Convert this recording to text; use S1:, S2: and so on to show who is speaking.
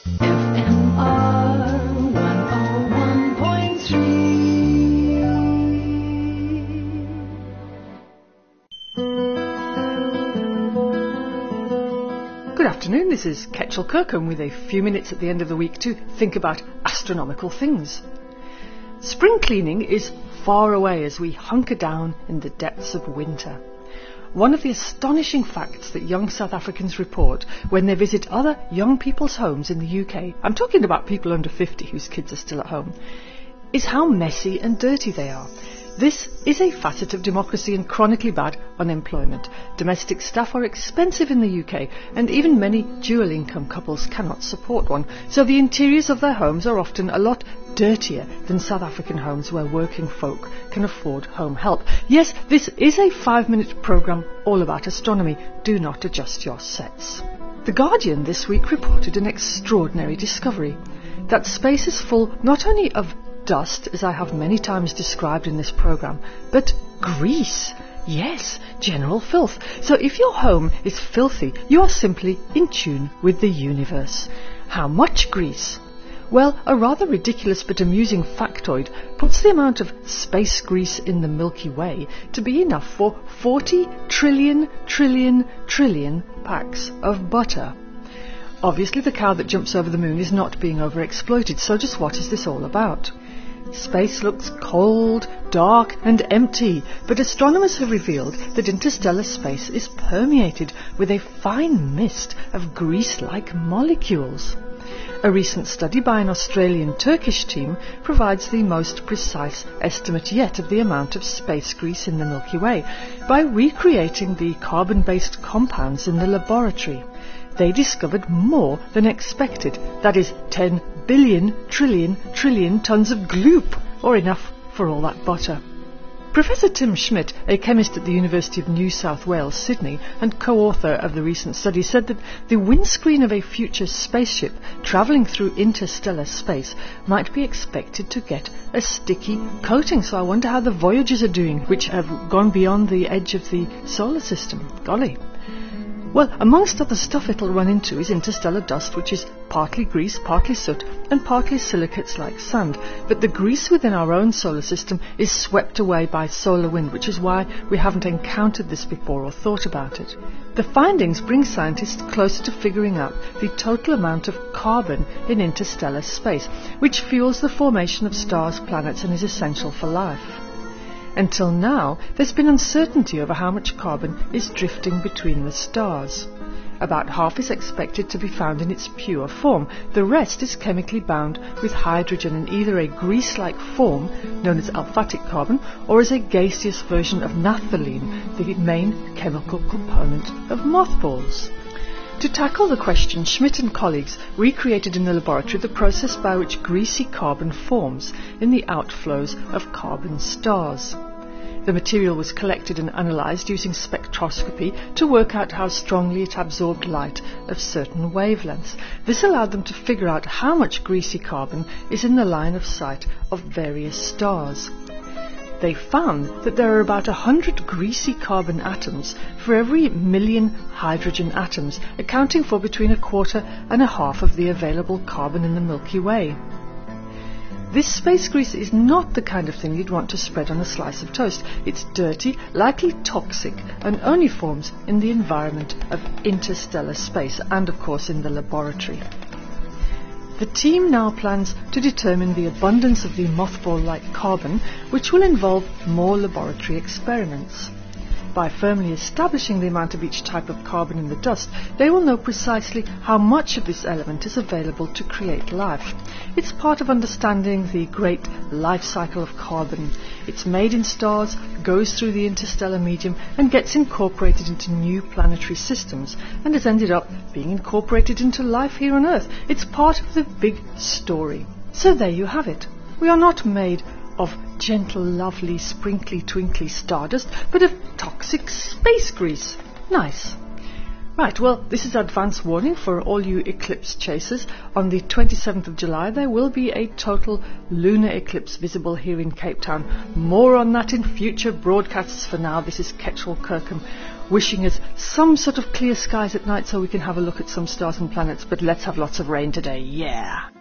S1: FMR 101.3.
S2: Good afternoon, this is Ketchel Kirkham with a few minutes at the end of the week to think about astronomical things. Spring cleaning is far away as we hunker down in the depths of winter. One of the astonishing facts that young South Africans report when they visit other young people's homes in the UK, I'm talking about people under 50 whose kids are still at home, is how messy and dirty they are. This is a facet of democracy and chronically bad unemployment. Domestic staff are expensive in the UK, and even many dual income couples cannot support one. So the interiors of their homes are often a lot dirtier than South African homes where working folk can afford home help. Yes, this is a 5-minute programme all about astronomy. Do not adjust your sets. The Guardian this week reported an extraordinary discovery, that space is full not only of dust, as I have many times described in this programme, but grease. Yes, general filth. So if your home is filthy, you are simply in tune with the universe. How much grease? Well, a rather ridiculous but amusing factoid puts the amount of space grease in the Milky Way to be enough for 40 trillion packs of butter. Obviously, the cow that jumps over the moon is not being overexploited, so just what is this all about? Space looks cold, dark and empty, but astronomers have revealed that interstellar space is permeated with a fine mist of grease-like molecules. A recent study by an Australian-Turkish team provides the most precise estimate yet of the amount of space grease in the Milky Way by recreating the carbon-based compounds in the laboratory. They discovered more than expected, that is 10 billion trillion tons of gloop, or enough for all that butter. Professor Tim Schmidt, a chemist at the University of New South Wales, Sydney, and co-author of the recent study, said that the windscreen of a future spaceship travelling through interstellar space might be expected to get a sticky coating. So I wonder how the Voyagers are doing, which have gone beyond the edge of the solar system. Golly. Well, amongst other stuff it'll run into is interstellar dust, which is partly grease, partly soot, and partly silicates like sand. But the grease within our own solar system is swept away by solar wind, which is why we haven't encountered this before or thought about it. The findings bring scientists closer to figuring out the total amount of carbon in interstellar space, which fuels the formation of stars, planets, and is essential for life. Until now, there's been uncertainty over how much carbon is drifting between the stars. About half is expected to be found in its pure form. The rest is chemically bound with hydrogen in either a grease-like form, known as aliphatic carbon, or as a gaseous version of naphthalene, the main chemical component of mothballs. To tackle the question, Schmidt and colleagues recreated in the laboratory the process by which greasy carbon forms in the outflows of carbon stars. The material was collected and analysed using spectroscopy to work out how strongly it absorbed light of certain wavelengths. This allowed them to figure out how much greasy carbon is in the line of sight of various stars. They found that there are about 100 greasy carbon atoms for every million hydrogen atoms, accounting for between 1/4 and 1/2 of the available carbon in the Milky Way. This space grease is not the kind of thing you'd want to spread on a slice of toast. It's dirty, likely toxic, and only forms in the environment of interstellar space and, of course, in the laboratory. The team now plans to determine the abundance of the mothball-like carbon, which will involve more laboratory experiments. By firmly establishing the amount of each type of carbon in the dust, they will know precisely how much of this element is available to create life. It's part of understanding the great life cycle of carbon. It's made in stars, goes through the interstellar medium, and gets incorporated into new planetary systems, and has ended up being incorporated into life here on Earth. It's part of the big story. So there you have it. We are not made of gentle, lovely, sprinkly, twinkly stardust, but of toxic space grease. Nice. Right, well, this is advance warning for all you eclipse chasers. On the 27th of July, there will be a total lunar eclipse visible here in Cape Town. More on that in future broadcasts. For now, this is Ketchel Kirkham wishing us some sort of clear skies at night so we can have a look at some stars and planets, but let's have lots of rain today, yeah.